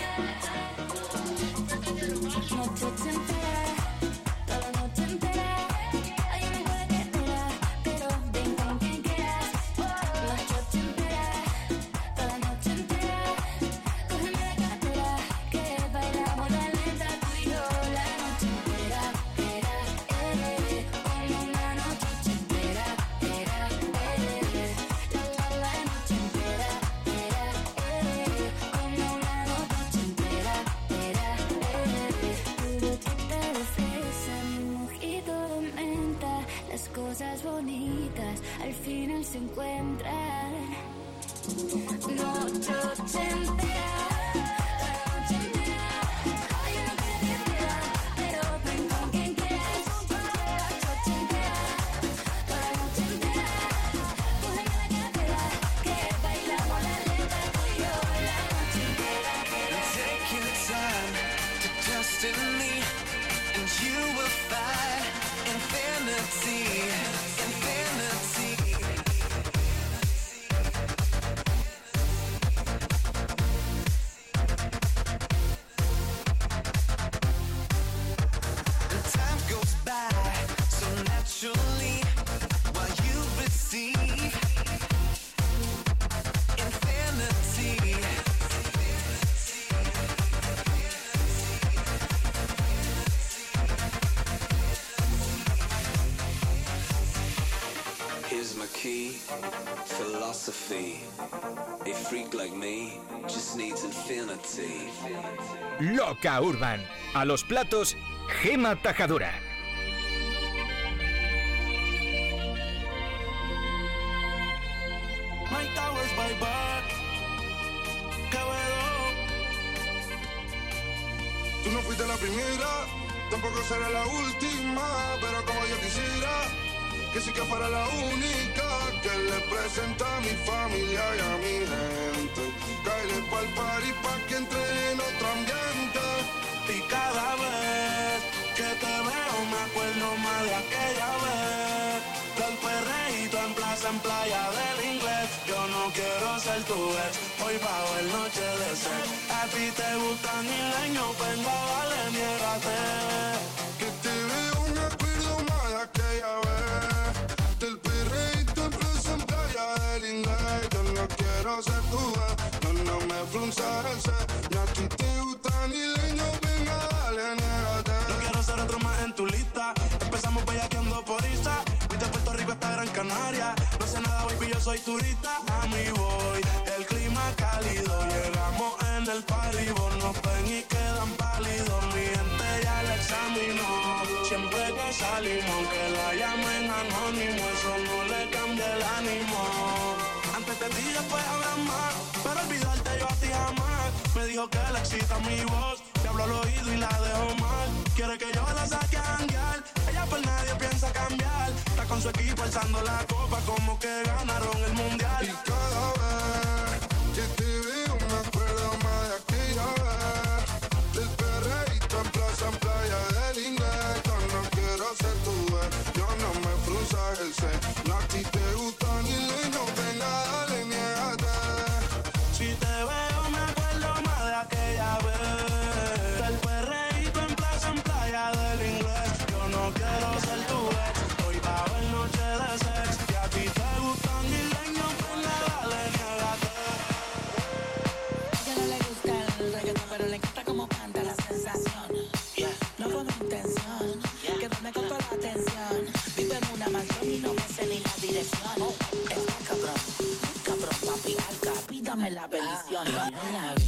Speaker 5: Noche entera, toda la noche entera. Hay una bola que dura, pero ven con quien quieras. Noche entera, toda la noche entera. Cógeme la cartera, que bailamos la lenta tú y yo. La noche entera, era, eh, como una noche entera, era, eh. La, la, la noche entera, era, eh, como una noche entera, era, eh. Puro tita de fresa, mi mojito de menta. Las cosas bonitas al final se encuentran. Noche entera, la noche entera. Hay una bola que dura, pero ven con quien quieras. Noche entera, toda la noche entera. Cógeme la cartera, que bailamos la lenta tú y yo. La noche entera, era.
Speaker 3: Take your time to trust in me, and you will find infinity, infinity. And time goes by so naturally while you receive infinity. Here's my key, philosophy. A freak like me just needs infinity.
Speaker 16: Loca Urban. A los platos, Gema Tajadura.
Speaker 3: My towers by back. Quevedo.
Speaker 14: Tú no fuiste la primera, tampoco será la última, pero como yo quisiera que sí que fuera la única que le presenta a mi familia y a mi gente. Cáele pa'l party pa' que entre en otro ambiente.
Speaker 3: Y cada vez que te veo me acuerdo más de aquella vez. Del perreíto en plaza, en playa del inglés. Yo no quiero ser tu ex, hoy bajo el noche de sex. A ti te gustan isleños, venga, vale, niégate.
Speaker 14: Que te veo me acuerdo más de aquella vez. Del perreíto en plaza, en playa del inglés. Yo no quiero ser tu ex, no, no me frunza el ser. Y a ti te gustan isleños, venga, dale, niégate.
Speaker 3: No quiero ser otro más en tu lista. Empezamos bellaqueando por Insta. Fuiste a Puerto Rico hasta Gran Canaria. No sé nada, baby, yo soy turista. A mí voy, el clima cálido. Llegamos en el party, vos nos ven y quedan pálidos. Mi gente ya la examinó. Siempre que salimos, aunque la llamen anónimo, eso no le cambia el ánimo. Antes de ti después habrá más, pero olvidarte yo a ti jamás. Me dijo que le excita mi voz, te hablo al oído y la dejo mal. Quiere que yo la saque a janguear, ella por nadie piensa cambiar. Está con su equipo alzando la copa como que ganaron el mundial.
Speaker 14: Y cada vez que te veo me acuerdo más de aquella vez. Del perreíto en plaza, en playa del inglés. Yo no quiero ser tu ex, yo no me frunza el ser. No a ti te gustan y no venga, dale, niégate.
Speaker 3: Si te veo me acuerdo más de aquella vez. Del perreíto en plaza, en playa del inglés. Yo no quiero ser tu ex, hoy bajo el noche de sex. Y a ti te gustan isleños, venga, dale, niégate.
Speaker 4: Ya no le gusta el reggaetón, pero le encanta como canta la sensación. Yeah. No fue mi intención, yeah. Quedarme con toda la atención. Vivo en una mansión y no me sé ni la dirección. Oh. Está cabrón, cabrón, papi, alca, pídame la bendición. Yo la